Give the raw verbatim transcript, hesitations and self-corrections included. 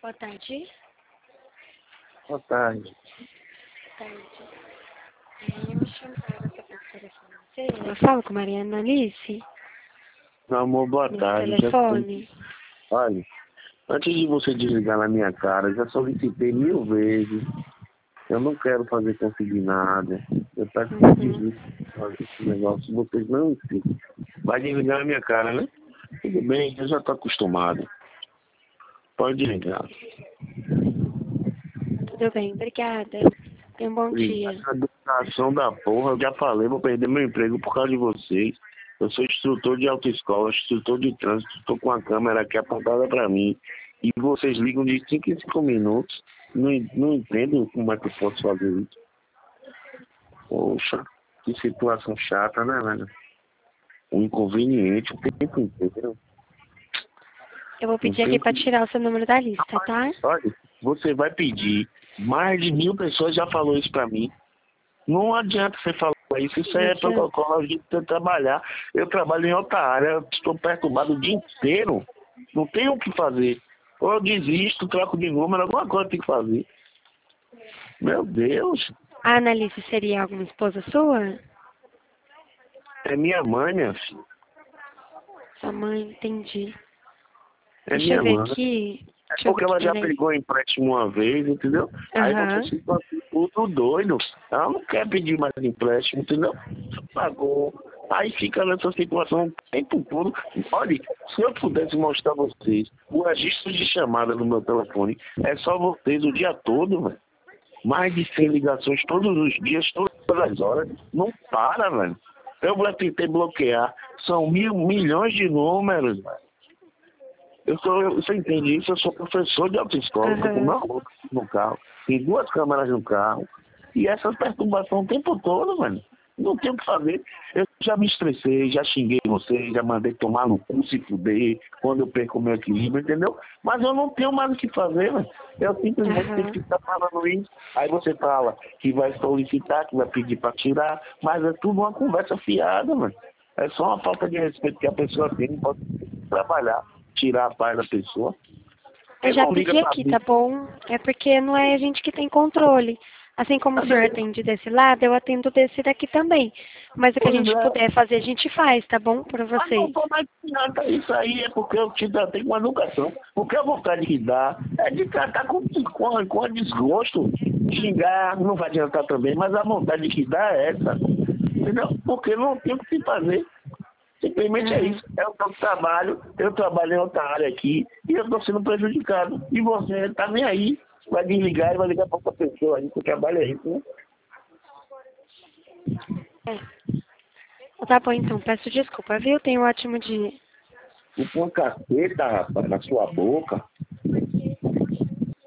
Boa tarde. Boa tarde. Boa tarde. É, me chamaram para professora financeira. Eu falo com Mariana Alice. Meu amor, boa No tarde. telefone. Já... Olha, antes de você desligar na minha cara, já solicitei mil vezes. Eu não quero fazer consignado. Eu peço que Uhum. desligue fazer esse negócio. Vocês não insistem. Vai desligar na minha cara, né? Tudo bem, eu já estou acostumado. Pode desligar. Tudo bem, obrigada. Tenha um bom dia. A educação da porra, eu já falei, vou perder meu emprego por causa de vocês. Eu sou instrutor de autoescola, instrutor de trânsito, estou com a câmera aqui apontada para mim. E vocês ligam de cinco em cinco minutos. Não, não entendo como é que eu posso fazer isso. Poxa, que situação chata, né, velho? Um inconveniente o tempo inteiro. Eu vou pedir aqui para tirar o seu número da lista, tá? Olha, você vai pedir. Mais de mil pessoas já falou isso pra mim. Não adianta você falar isso. Isso aí é protocolo, a gente tem que trabalhar. Eu trabalho em outra área, eu estou perturbado o dia inteiro. Não tenho o que fazer. Ou eu desisto, troco de número, alguma coisa tem que fazer. Meu Deus. A Annalise seria alguma esposa sua? É minha mãe, minha filha. Sua mãe, entendi. É Deixa eu minha ver mãe. aqui. É Deixa eu ver porque aqui, ela já peraí. pegou empréstimo uma vez, entendeu? Aí Aham. você fica tudo doido. Ela não quer pedir mais empréstimo, entendeu? Pagou. Aí fica nessa situação o tempo todo. Olha, se eu pudesse mostrar a vocês o registro de chamada no meu telefone, é só vocês o dia todo, velho. Mais de cem ligações todos os dias, todas as horas. Não para, velho. Eu vou tentei bloquear. São mil milhões de números, velho. Eu sou, eu, você entende isso? Eu sou professor de autoescola, estou com Aham. meu aluno no carro, tem duas câmeras no carro, e essa perturbação o tempo todo, mano. Não tem o que fazer. Eu já me estressei, já xinguei vocês, já mandei tomar no cu, se fuder, quando eu perco o meu equilíbrio, entendeu? Mas eu não tenho mais o que fazer, mano. Eu simplesmente tenho Aham. que ficar falando isso. Aí você fala que vai solicitar, que vai pedir para tirar, mas é tudo uma conversa fiada, mano. É só uma falta de respeito que a pessoa tem, não pode trabalhar, tirar a paz da pessoa. Eu Ele já não liga pedi pra aqui, mim. tá bom? É porque não é a gente que tem controle. Assim como o senhor atende desse lado, eu atendo desse daqui também. Mas o que a Pois gente é. puder fazer, a gente faz, tá bom? Pra Mas não vocês. tô mais nada. Isso aí é porque eu te tratei com educação. Porque a vontade que dá é de tratar com, com, com desgosto. Xingar não vai adiantar também, mas a vontade que dá é essa. Entendeu? Porque não tem o que se fazer. Simplesmente é Aham. isso. É o meu trabalho. Eu trabalho em outra área aqui e eu estou sendo prejudicado. E você está nem aí. Vai desligar e vai ligar para outra pessoa aí que trabalha aí, né? É. Tá bom, então. Peço desculpa, viu? Tenha um ótimo dia. Com uma caceta, rapaz, na sua boca.